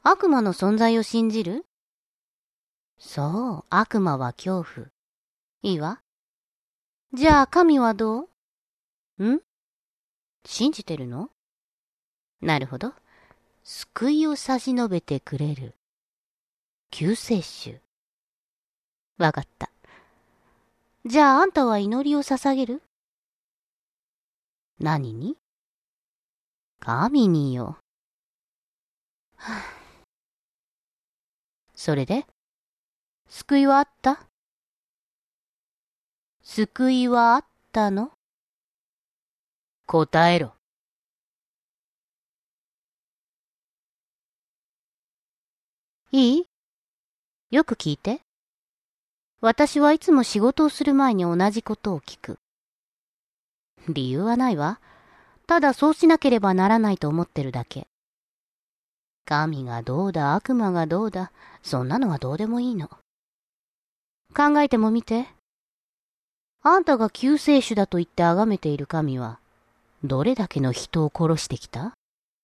悪魔の存在を信じる？そう、悪魔は恐怖。いいわ。じゃあ神はどう？信じてるの？なるほど。救いを差し伸べてくれる。救世主。わかった。じゃああんたは祈りを捧げる？何に？神によ。それで救いはあった？救いはあったの？答えろ。いい？よく聞いて。私はいつも仕事をする前に同じことを聞く。理由はないわ。ただそうしなければならないと思ってるだけ。神がどうだ、悪魔がどうだ、そんなのはどうでもいいの。考えてもみて。あんたが救世主だと言って崇めている神は、どれだけの人を殺してきた？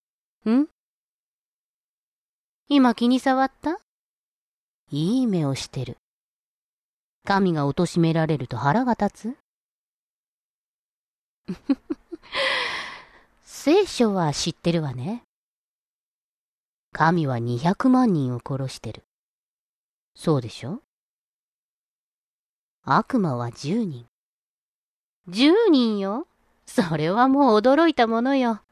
今気に障った？いい目をしてる。神が貶められると腹が立つ？聖書は知ってるわね。神は200万人を殺してる。そうでしょ？悪魔は10人。10人よ。それはもう驚いたものよ。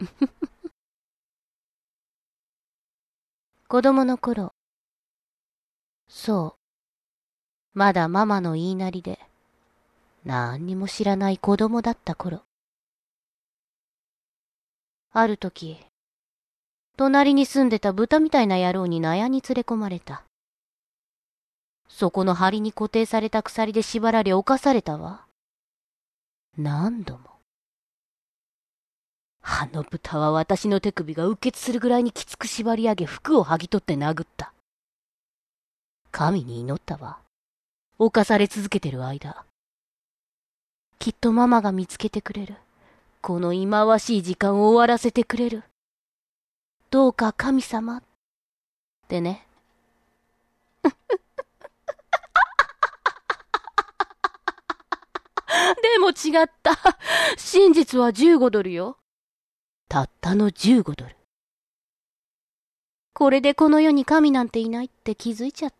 子供の頃。そう。まだママの言いなりで、何にも知らない子供だった頃。ある時、隣に住んでた豚みたいな野郎に納屋に連れ込まれた。そこの梁に固定された鎖で縛られ侵されたわ。何度も。あの豚は私の手首がうっ血するぐらいにきつく縛り上げ服を剥ぎ取って殴った。神に祈ったわ。侵され続けてる間。きっとママが見つけてくれる。この忌まわしい時間を終わらせてくれる。どうか神様。ってね。でも違った。真実は15ドルよ。たったの15ドル。これでこの世に神なんていないって気づいちゃった。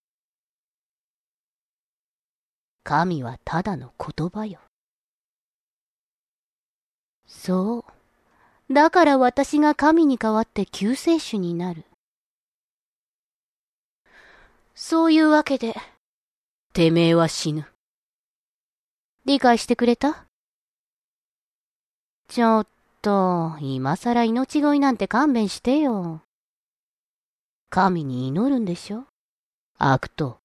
神はただの言葉よ。そう。だから私が神に代わって救世主になる。そういうわけで、てめえは死ぬ。理解してくれた？ちょっと、今さら命乞いなんて勘弁してよ。神に祈るんでしょ？悪党。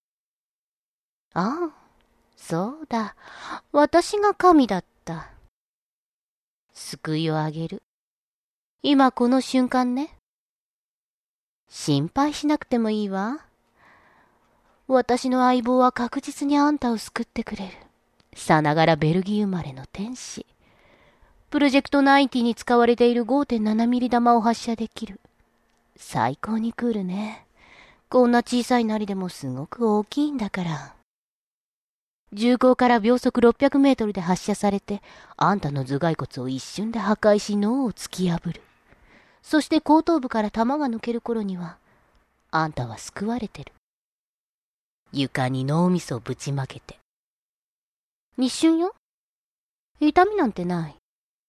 ああ、そうだ。私が神だった。救いをあげる。今この瞬間ね。心配しなくてもいいわ。私の相棒は確実にあんたを救ってくれる。さながらベルギー生まれの天使。プロジェクト90に使われている 5.7 ミリ弾を発射できる。最高にクールね。こんな小さいなりでもすごく大きいんだから。銃口から秒速600メートルで発射されて、あんたの頭蓋骨を一瞬で破壊し脳を突き破る。そして後頭部から弾が抜ける頃には、あんたは救われてる。床に脳みそぶちまけて。一瞬よ。痛みなんてない。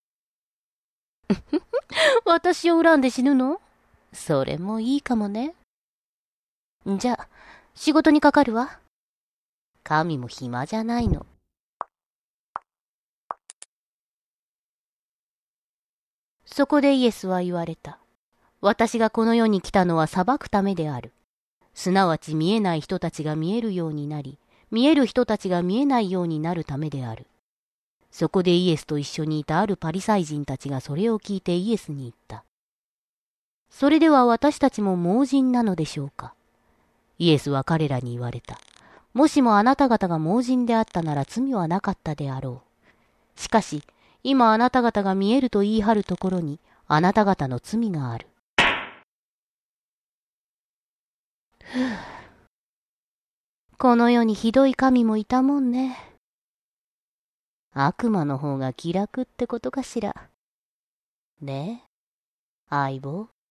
私を恨んで死ぬの？それもいいかもね。じゃあ、仕事にかかるわ。神も暇じゃないの。そこでイエスは言われた。私がこの世に来たのは裁くためである。すなわち見えない人たちが見えるようになり、見える人たちが見えないようになるためである。そこでイエスと一緒にいたあるパリサイ人たちがそれを聞いてイエスに言った。それでは私たちも盲人なのでしょうか？イエスは彼らに言われた。もしもあなた方が盲人であったなら罪はなかったであろう。しかし、今あなた方が見えると言い張るところに、あなた方の罪がある。 この世にひどい神もいたもんね。悪魔の方が気楽ってことかしら。ねえ、相棒。